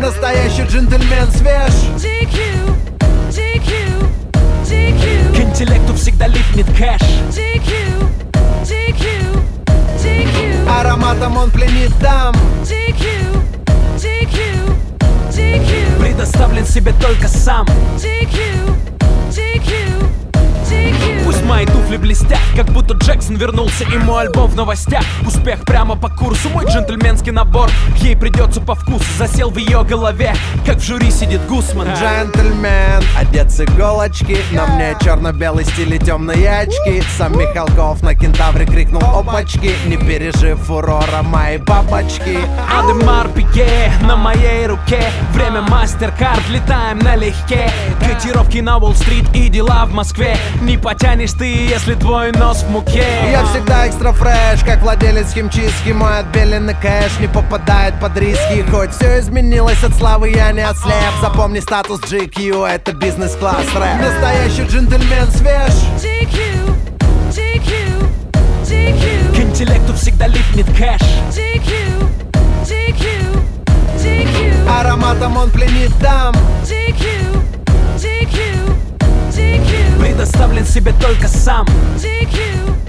Настоящий джентльмен свеж. GQ, GQ, GQ. К интеллекту всегда липнет кэш. GQ, GQ, GQ. Ароматом он пленит дам. GQ, GQ, GQ. Предоставлен себе только сам. GQ, GQ, GQ. Пусть мои туфли блестят, как будто Джексон вернулся, и мой альбом в новостях. Успех прямо по курсу, мой джентльменский набор ей придется по вкусу. Засел в ее голове, как в жюри сидит Гусман. Джентльмен, одет с иголочки. На мне черно-белый стиль и темные очки. Сам Михалков на кентавре крикнул опачки. Не пережив фурора моей бабочки. Адемар Пике на моей руке. Время мастер-карт, летаем налегке. Котировки на Уолл-стрит и дела в Москве. Не потянешь ты, если твой нос в муке. Я всегда экстра фреш, как владелец химчистки. Мой отбеленный кэш не попадает под риски. Хоть все изменилось от славы, я не ослеп. Запомни статус GQ, это бизнес-класс рэп. Настоящий джентльмен свеж. GQ, GQ, GQ. К интеллекту всегда липнет кэш. GQ, GQ, GQ. Ароматом он пленит дам. GQ, GQ, GQ. Предоставлен себе только сам. GQ,